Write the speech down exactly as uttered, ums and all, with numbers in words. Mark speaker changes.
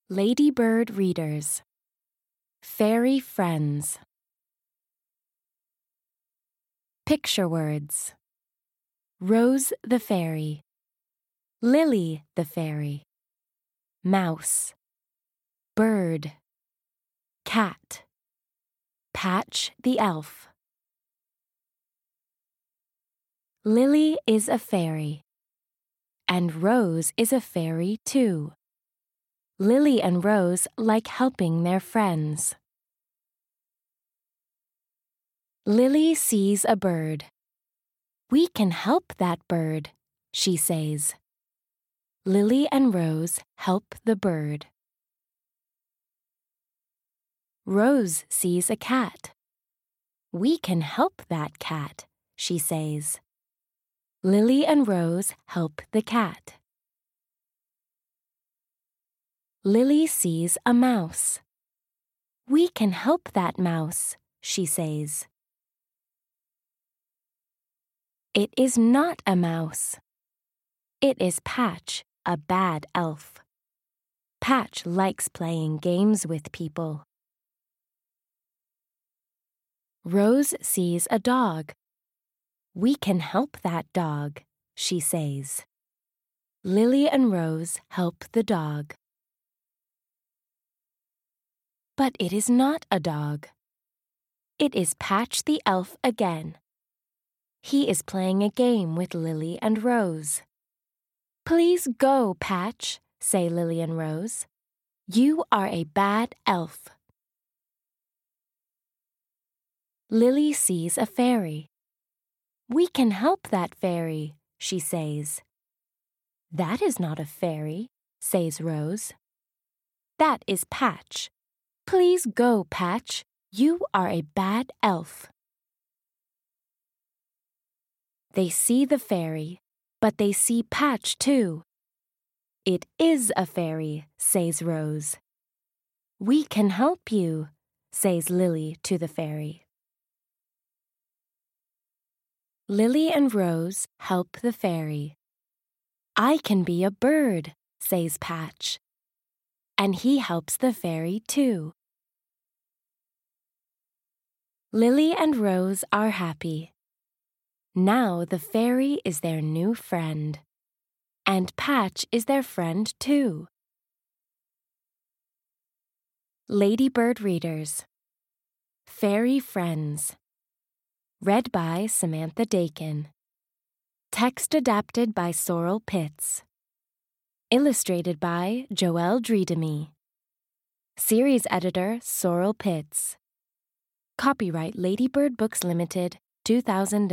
Speaker 1: Ladybird Readers. Fairy Friends. Picture words. Rose the fairy. Lily the fairy. Mouse. Bird. Cat. Patch the elf. Lily is a fairy, and Rose is a fairy too. Lily and Rose like helping their friends. Lily sees a bird. "We can help that bird," she says. Lily and Rose help the bird. Rose sees a cat. "We can help that cat," she says. Lily and Rose help the cat. Lily sees a mouse. "We can help that mouse," she says. It is not a mouse. It is Patch, a bad elf. Patch likes playing games with people. Rose sees a dog. "We can help that dog," she says. Lily and Rose help the dog. But it is not a dog. It is Patch the elf again. He is playing a game with Lily and Rose. "Please go, Patch," say Lily and Rose. "You are a bad elf." Lily sees a fairy. "We can help that fairy," she says. "That is not a fairy," says Rose. "That is Patch. Please go, Patch. You are a bad elf." They see the fairy, but they see Patch too. "It is a fairy," says Rose. "We can help you," says Lily to the fairy. Lily and Rose help the fairy. "I can be a bird," says Patch. And he helps the fairy too. Lily and Rose are happy. Now the fairy is their new friend, and Patch is their friend too. Ladybird Readers. Fairy Friends. Read by Samantha Dakin. Text adapted by Sorrel Pitts. Illustrated by Joelle Driedemy. Series editor Sorrel Pitts. Copyright Ladybird Books Limited, two thousand